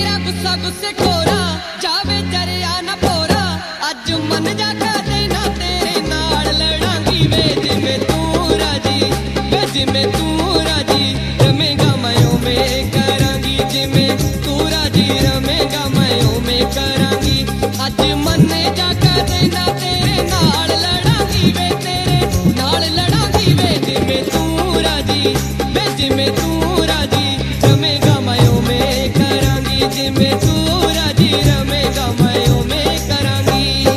तेरा गुस्सा गुस्से खोरा जावे जरिया ना पोरा अज मन जा के ना तेरे नाल लड़ांगी वे जिमें तू राजी वे जिमें तू राजी रमेगा मैं में करांगी जिमें तू राजी रमेगा मैं में करांगी अज मन जा के ना तेरे नाल लड़ांगी वे तेरे नाल लड़ांगी वे जिमें तू राजी वे जिमें तू राजी रमेगा मैं में करांगी जिमें तू राजी रमेगा मैं में करांगी।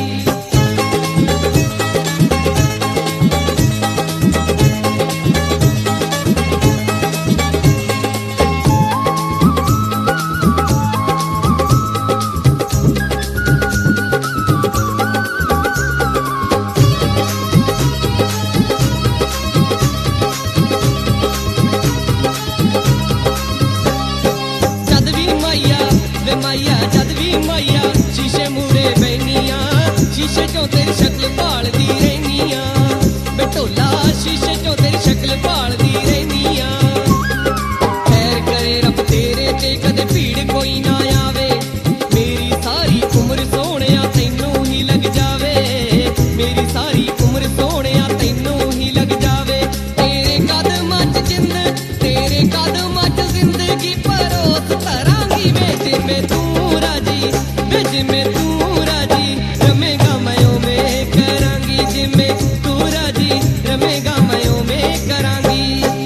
माइया जद भी माइया शीशे मूरे बैनिया शीशे चों तेरी शक्ल भालदी रहनिया बटोला शीशे चों तेरी शक्ल भालदी रहनिया खैर करे रब तेरे ते कदे भीड़ कोई ना आवे मेरी सारी उम्र सोहणिया तैनू ही लग जावे मेरी सारी उम्र सोहणिया तैनू ही लग जावे तेरे कदमां च जिंदगी परोस करांगी वे जिमें तू राजी वे जिमें तू राजी रमेगा मैं में करांगी जिमें तू राजी रमेगा मैं में करांगी।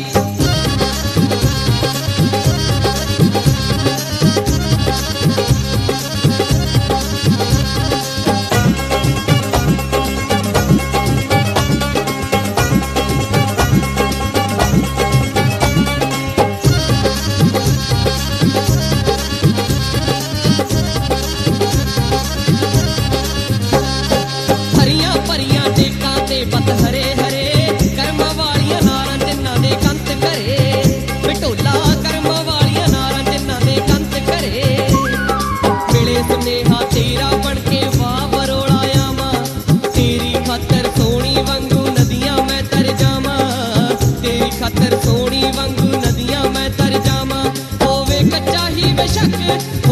पत हरे हरे कर्म वालियां नारां जिन्हां दे कंत करे बटोला कर्म वालियां नारां जिन्हां दे कंत करे मिले सुनेहा तेरा बन के वाह बरोड़ा आवां तेरी खातर सोनी वांगू नदियां मैं तर जावां तेरी खातर सोनी वांगू नदियां मैं तर जावां होवे कच्चा ही बेशक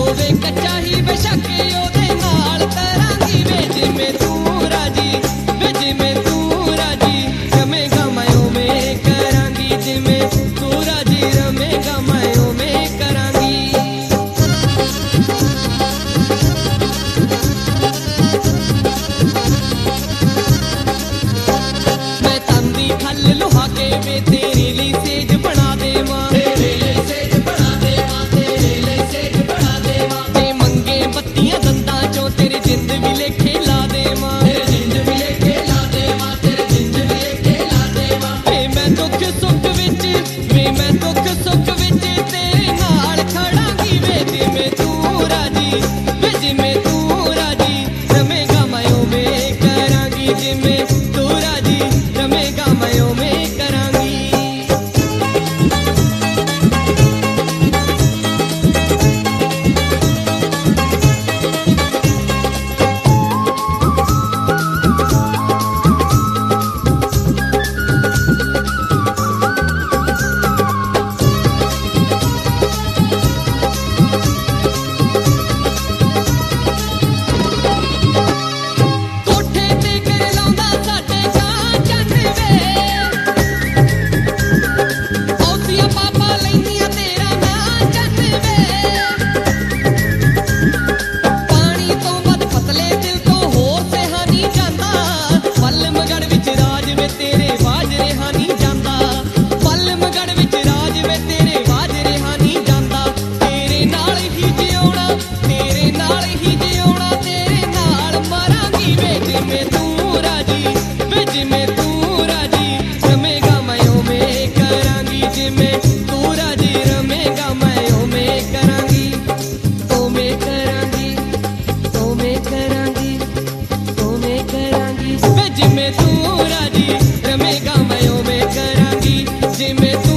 ओदे नाल तरांगी वे जिमें तू राजी वे जिमें रमेगा मैं में करांगी जिमें तू राजी रमेगा मैं में करांगी। मैं तंदी खल लुहा के वे तेरे लिए सेज बना देवां तेरे लिए सेज बना देवां तेरे लिए सेज बना देवां ते मंगे बत्तियां दंदां चों तेरे जिंद भी लेखे ला देवां तेरे जिंद भी लेखे ला देवां तेरे जिंद भी लेखे ला देवां वे मैं दुख सुख विच तेरे नाल खड़ांगी वे जिमें तू राजी वे जिमें तू राजी रमेगा मैं में करांगी जिमें तू राजी रमेगा मैं में करांगी।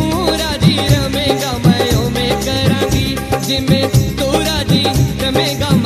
जिमें तू राजी रमेगा